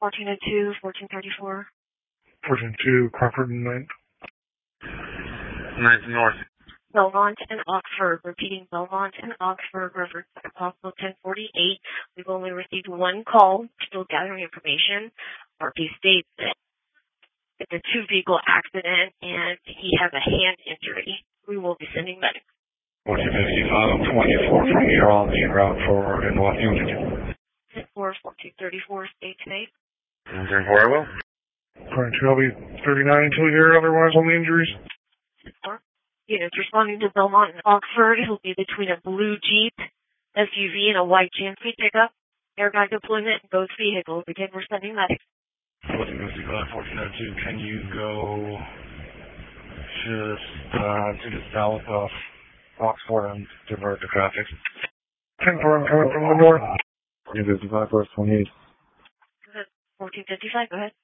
1402, 1434. 1402, Crawford and 9th. 9th North. Belmont and Oxford. Repeating, Belmont and Oxford, River, possible 1048. We've only received one call, still gathering information. RP states that it's a two-vehicle accident and he has a hand injury. We will be sending medics. 1455, 24 from here on the route for North Union. 1434, stay safe. 134, I will. Current I'll be 39 until you hear otherwise on the injuries. Units responding to Belmont and Oxford. He'll be between a blue Jeep SUV and a white GMC pickup. Airbag deployment in both vehicles. Again, we're sending medics. 1455, 1402, can you go just to the south of Oxford and divert the traffic? 10-4, I'm coming from the north. 1455, first 28. 1455, go ahead.